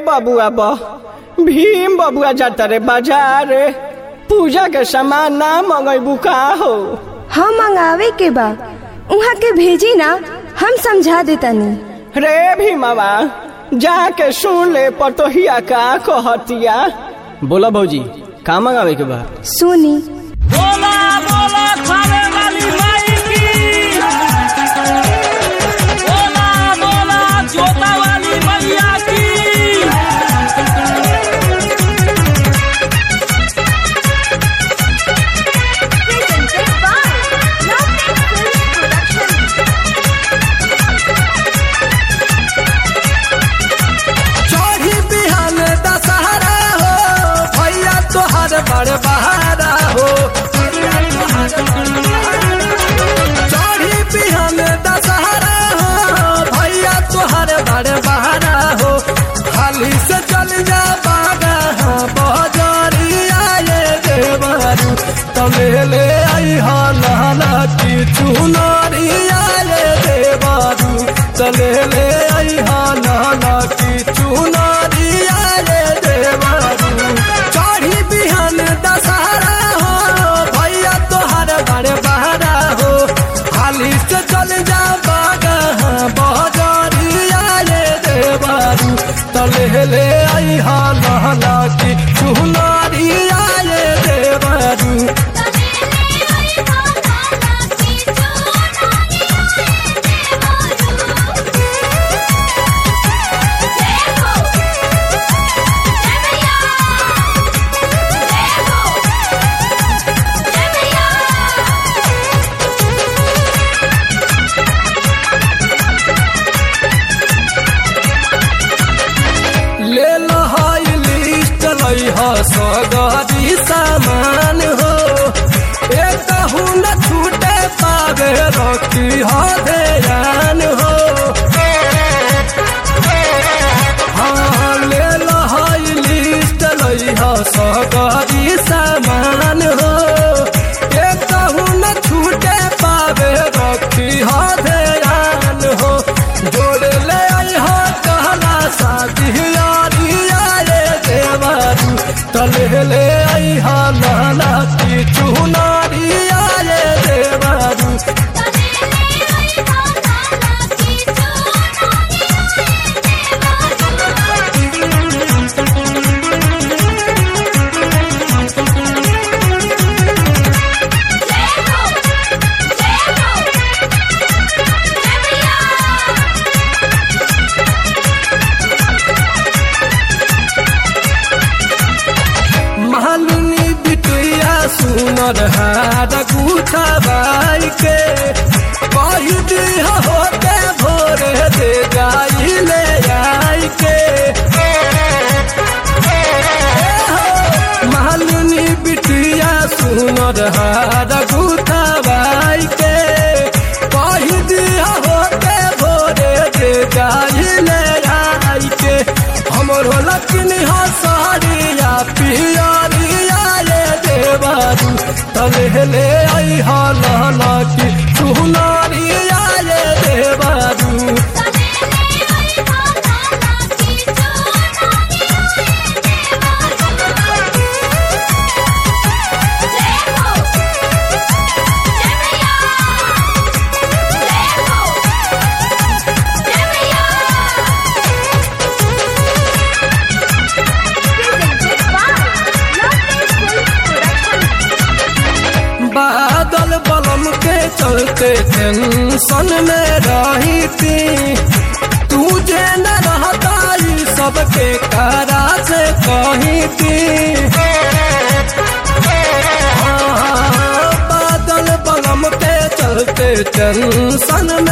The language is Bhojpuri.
बबुआ भीम बबुआ जाता रे बाजार पूजा के सामान ना मंगेबू का हो? हम मंगावे के बा उहाँ के भेजी ना, हम समझा देतानी। रे भीमवा जाके सुन ले पतोहिया का कहतिया। बोला भौजी का मंगावे के बा? सुनी। बोला बोला खाने वाली माई की, बोला बोला जोता वाली मैया की। चढ़ी बिहान दशहरा हो भैया तोहर बड़ बहारा हो। चढ़ी बिहान दशहरा हो भैया तोहर बड़ बहारा हो। खाली से चल जा बागा बजरिया ये देवरू तमेले आई लाला की चुनरिया ये देवरू तमेले आई लाला की चुनरिया ये देवरू। चढ़ी बिहान दशहरा हो भैया तोहर बड़ बहारा हो। खाली से चल जा बागा बजरिया ये देवरू तलेले आई लाला की चुनरिया ये देवरू। ले लहाई लिस्ट लइहा सगरी सामान हो। एक न छूटे पावे रखी हो ध्यान हो। हाँ ले लहाई लिस्ट लइहा सगरी सामान हो। एक न छूटे पावे रखी हो ध्यान हो। जोड़ ले आई हो कहला शादिया तलेले आई लाला की चुनरिया ये देवरू। महालुनी बिटिया सुनर हार गुठा बाई के कही दी होते भोरे दे जाई ले आई के। महालुनी बिटिया सुनर हार गुठा बाई के कही दी होते भोरे दे जाई ले आई के। हमरो लक्ष्मी हो साड़िया पियरिया ये देवरू तलेले आई लाला की चुनरिया ये देवरू। बादल बलम के चलते टेंशन में रही थी। तुझे न रहता सबके करा से कही थी। बादल बलम के चलते टेंशन